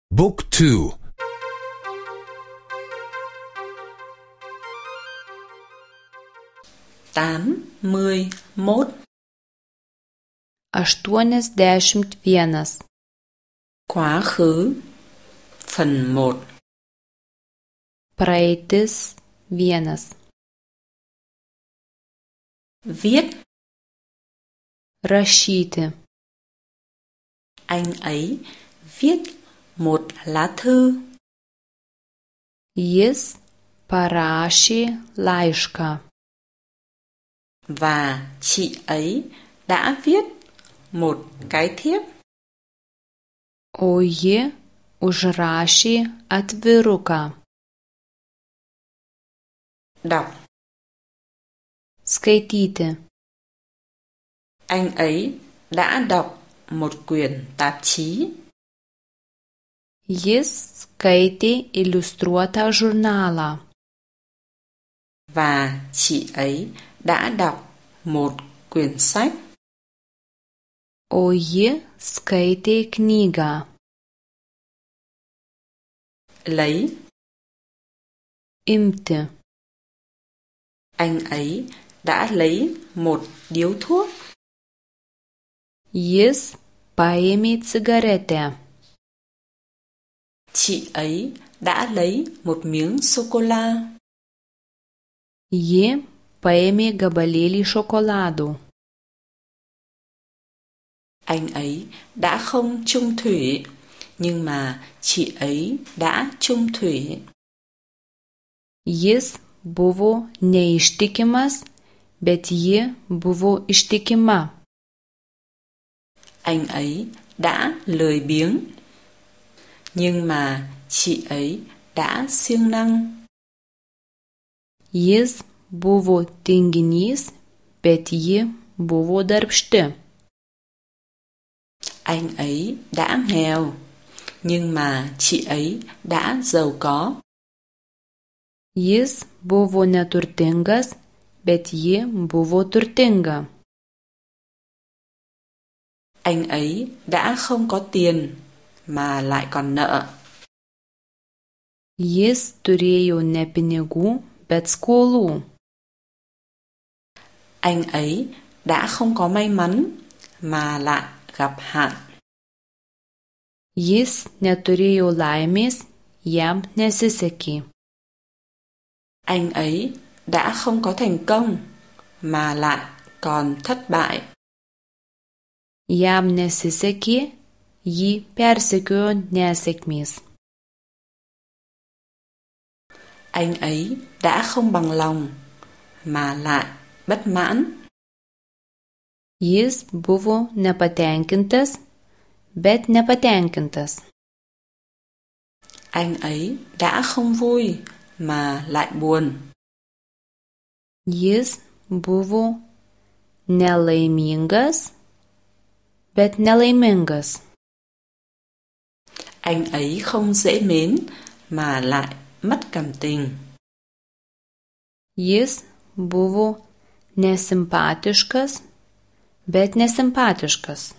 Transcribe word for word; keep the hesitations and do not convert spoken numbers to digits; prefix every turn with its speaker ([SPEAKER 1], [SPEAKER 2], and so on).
[SPEAKER 1] Book two.
[SPEAKER 2] tám mươi mốt.
[SPEAKER 3] aštuoniasdešimt vienas.
[SPEAKER 2] Quá khứ. Phần một.
[SPEAKER 3] Praeitis vienas.
[SPEAKER 2] Viết.
[SPEAKER 3] Rašyti.
[SPEAKER 2] Anh ấy viết một lá thư.
[SPEAKER 3] Jis parašė laišką.
[SPEAKER 2] Và chị ấy đã viết một cái thiếp.
[SPEAKER 3] O ji užrašė atviruką.
[SPEAKER 2] Đọc.
[SPEAKER 3] Skaityti.
[SPEAKER 2] Anh ấy đã đọc một quyển tạp chí.
[SPEAKER 3] Jis skaitė iliustruotą žurnalą.
[SPEAKER 2] Và chị ấy đã đọc một quyển sách.
[SPEAKER 3] O ji skaitė knygą.
[SPEAKER 2] Lấy.
[SPEAKER 3] Imti.
[SPEAKER 2] Anh ấy đã lấy một điếu thuốc.
[SPEAKER 3] Jis paėmė cigaretę.
[SPEAKER 2] Chị ấy đã lấy một miếng sô-cô-la.
[SPEAKER 3] Ji paėmė gabalėlį šokolado.
[SPEAKER 2] Anh ấy đã không chung thủy, nhưng mà chị ấy đã chung thủy.
[SPEAKER 3] Jis buvo neištikimas, bet ji buvo ištikima.
[SPEAKER 2] Anh ấy đã lười biếng, nhưng mà chị ấy đã siêng năng.
[SPEAKER 3] Jis buvo tinginys, bet ji buvo darbšti.
[SPEAKER 2] Anh ấy đã nghèo, nhưng mà chị ấy đã giàu có.
[SPEAKER 3] Jis buvo neturtingas, bet ji buvo turtinga.
[SPEAKER 2] Anh ấy đã không có tiền mà lại còn nợ.
[SPEAKER 3] Jis turėjo ne pinigų, bet skolų.
[SPEAKER 2] Anh ấy đã không có may mắn mà lại gặp hạn.
[SPEAKER 3] Jis neturėjo laimės, jam nesisekė.
[SPEAKER 2] Anh ấy đã không có thành công mà lại còn thất bại.
[SPEAKER 3] Jam nesisekė, jį persekiojo nesėkmės.
[SPEAKER 2] Anh ấy đã không bằng lòng mà lại bất mãn.
[SPEAKER 3] Jis buvo nepatenkintas, bet nepatenkintas.
[SPEAKER 2] Anh ấy đã không vui mà lại buồn.
[SPEAKER 3] Jis buvo nelaimingas, bet nelaimingas.
[SPEAKER 2] Anh ấy không dễ mến mà lại mất cảm tình.
[SPEAKER 3] Jis buvo nesimpatiškas, bet nesimpatiškas.